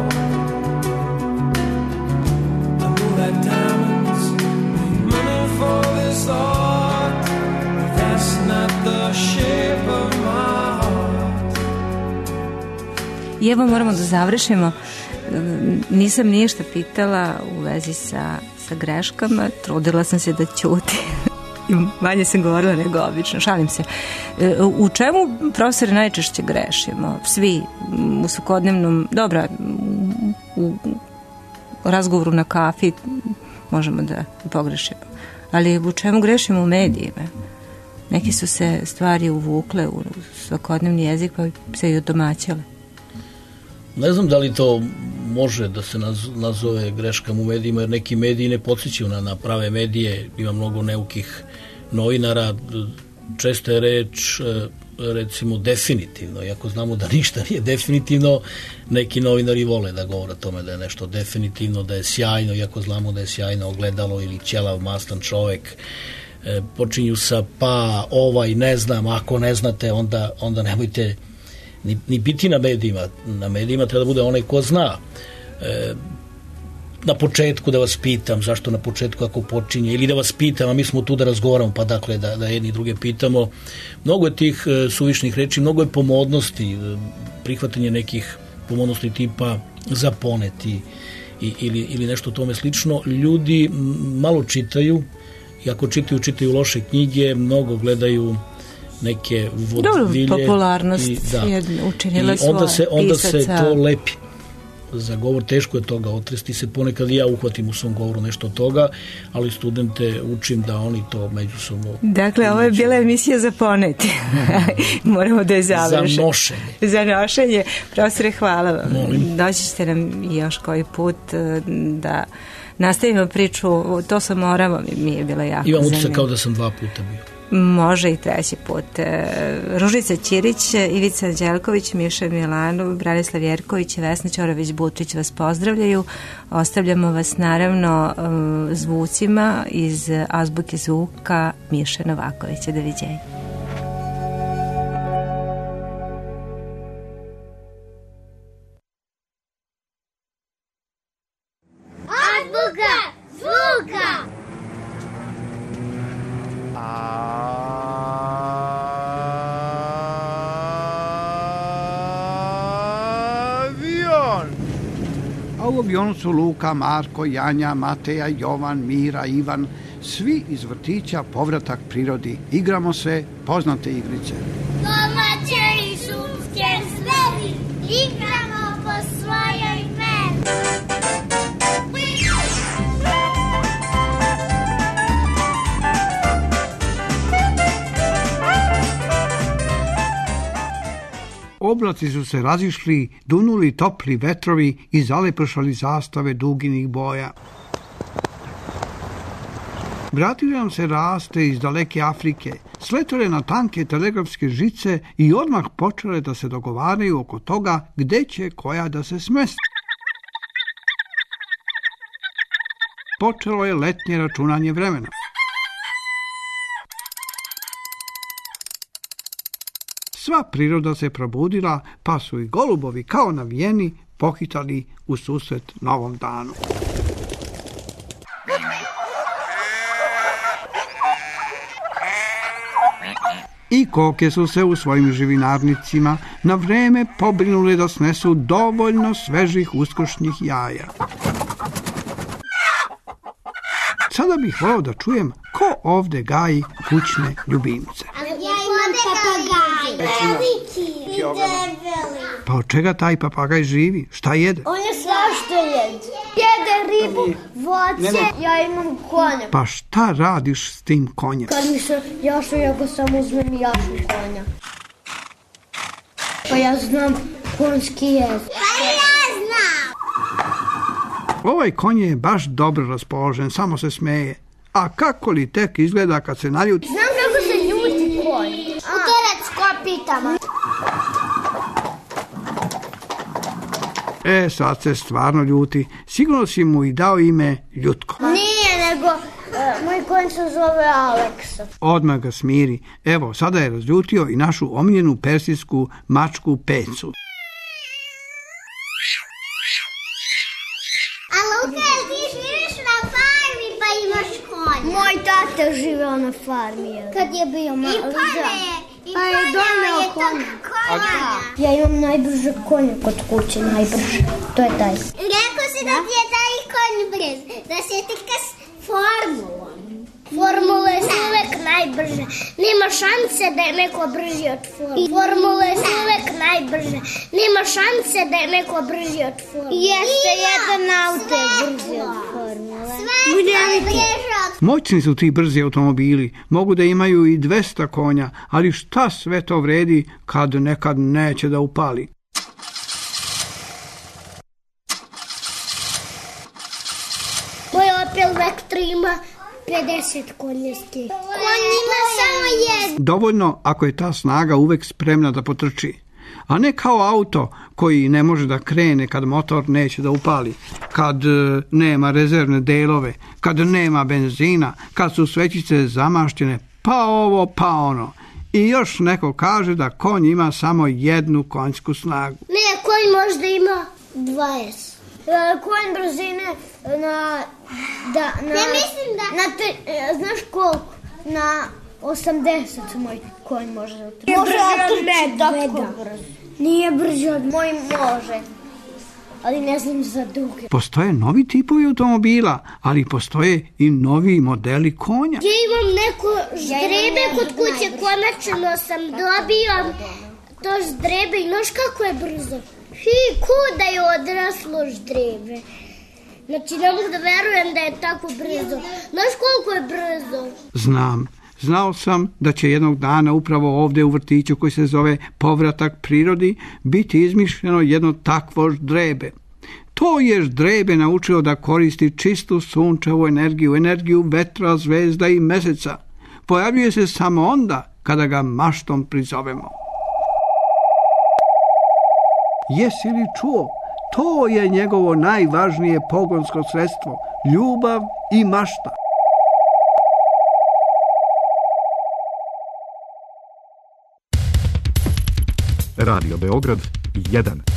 Speaker 18: I know that diamonds need money for this art, but that's not the shape of my heart.
Speaker 4: I evo moramo da završimo. Nisam ništa pitala u vezi sa, sa greškama, trudila sam se da ćutim. I manje sam govorila nego obično, šalim se. U čemu, profesore, najčešće grešimo? Svi u svakodnevnom, dobra, u razgovoru na kafi možemo da pogrešimo. Ali u čemu grešimo u medijima? Neki su se stvari uvukle u svakodnevni jezik pa se i odomaćale.
Speaker 5: Ne znam da li to može da se nazove greškama u medijima, jer neki mediji ne podsjećaju na, na prave medije, ima mnogo neukih novinara, često je reč recimo definitivno, iako znamo da ništa nije definitivno, neki novinari vole da govore o tome da je nešto definitivno, da je sjajno, iako znamo da je sjajno ogledalo ili ćelav mastan čovek. E, počinju sa pa, ovaj, ne znam, ako ne znate, onda, onda nemojte ni, ni biti na medijima. Na medijima treba da bude onaj ko zna. E, na početku da vas pitam, zašto na početku ako počinje, ili da vas pitam, a mi smo tu da razgovaramo, pa dakle da, da jedni druge pitamo. Mnogo je tih e, suvišnih reči, mnogo je pomodnosti, e, prihvatanje nekih pomodnosti tipa zaponeti i, ili, ili nešto tome slično. Ljudi malo čitaju, i ako čitaju, čitaju loše knjige, mnogo gledaju neke vodilje.
Speaker 4: Dobro, popularnost
Speaker 5: i, da,
Speaker 4: je učinila
Speaker 5: i onda se, onda
Speaker 4: pisaca.
Speaker 5: se to lepi za govor, teško je toga otresti se, ponekad i ja uhvatim u svom govoru nešto od toga, ali studente učim da oni to međusobno...
Speaker 4: Dakle, ovo je bila emisija za poneti. Moramo da je završimo.
Speaker 5: Za nošenje.
Speaker 4: Za nošenje. Profesore, hvala vam.
Speaker 5: Molim.
Speaker 4: Doći ćete nam još koji put da nastavimo priču, to sa Moravom mi je bila jako zanimljiva.
Speaker 5: Imam utisak kao da sam dva puta bio.
Speaker 4: Može i treći put. Ružica Ćirić, Ivica Anđelković, Miša Milanov, Branislav Jerković i Vesna Ćorović-Butrić vas pozdravljaju. Ostavljamo vas naravno zvucima iz azbuke zvuka Miše Novakovića. Doviđenja.
Speaker 18: Azbuka zvuka.
Speaker 1: A u avionu su Luka, Marko, Janja, Mateja, Jovan, Mira, Ivan, svi iz vrtića Povratak prirodi. Igramo se poznate igrice.
Speaker 18: Domaće i šumske zveri, igramo po svojoj meri.
Speaker 1: Oblaci su se razišli, dunuli topli vetrovi i zalepršali zastave duginih boja. Vratili nam se raste iz daleke Afrike, sletole na tanke telegrafske žice i odmah počele da se dogovaraju oko toga gde će koja da se smesti. Počelo je letnje računanje vremena. Sva priroda se probudila, pa su i golubovi kao navijeni pohitali u susret novom danu. I koke su se u svojim živinarnicima na vreme pobrinule da snesu dovoljno svežih uskršnjih jaja. Sada bih volao da čujem ko ovde gaji kućne ljubimce.
Speaker 18: Ja imam papagaj. Veliki i debeli.
Speaker 1: Pa od čega taj papagaj živi? Šta jede?
Speaker 18: On je svašta jede. Jede ribu, voće, ja imam konja.
Speaker 1: Pa šta radiš s tim konjem?
Speaker 18: Kad mi se jašu, ja ga samo uzmem i jašu konja. Pa ja znam konjski jezik. Pa ja znam.
Speaker 1: Ovaj konj je baš dobro raspoložen, samo se smeje. A kako li tek izgleda kad se naljuti?
Speaker 18: Znam kako se ljuti konj. Udarac kopitama.
Speaker 1: E, sad se stvarno ljuti. Sigurno si mu i dao ime Ljutko.
Speaker 18: Nije, nego uh, moj konj se zove Aleksa.
Speaker 1: Odmah ga smiri. Evo, sada je razljutio i našu omiljenu persijsku mačku Pecu.
Speaker 18: A Luka, ti živiš na farmi pa imaš konja? Moj tata živeo na farmi. Kad je bio mali, da. Pa je doneo konja. Ja imam najbrže konja kod kuće, najbrže. To je taj. Rekao si da ti je taj konj brez, da se tika s formulom. Formule su uvek najbrže. Nema šanse da je neko brži od formule. Formule su uvek najbrže. Nema šanse da je neko brži od formule. Jeste, jedan auto je brži od formule. Sve je brže od formule.
Speaker 1: Moćni su ti brzi automobili, mogu da imaju i dvesta konja, ali šta sve to vredi kad nekad neće da upali?
Speaker 18: Moj Opel Vectra ima pedeset konjskih. Konj ima samo jedan.
Speaker 1: Dovoljno ako je ta snaga uvek spremna da potrči, a ne kao auto koji ne može da krene kad motor neće da upali, kad e, nema rezervne delove, kad nema benzina, kad su svećice zamašćene, pa ovo, pa ono. I još neko kaže da konj ima samo jednu konjsku snagu.
Speaker 18: Ne, konj možda ima dvadeset. Konj brzine na... Da, na ne mislim da... Na te, znaš koliko? Na osamdeset moj konj može da trči. Može ne tako brzo. Nije brže od moj može. Ali ne znam za duge.
Speaker 1: Postoje novi tipovi automobila, ali postoje i novi modeli konja.
Speaker 18: Ja imam neko ždrebe kod kuće, konačno sam dobio to ždrebe i znaš kako je brzo. Hi, kuda je odraslo ždrebe. Znači ne mogu da verujem da je tako brzo. Znaš koliko je brzo?
Speaker 1: Znam. Znao sam da će jednog dana upravo ovde u vrtiću koji se zove Povratak prirodi biti izmišljeno jedno takvo ždrebe. To je ždrebe naučilo da koristi čistu sunčevu energiju, energiju vetra, zvezda i meseca. Pojavljuje se samo onda kada ga maštom prizovemo. Jesi li čuo? To je njegovo najvažnije pogonsko sredstvo, ljubav i mašta.
Speaker 8: Radio Beograd jedan.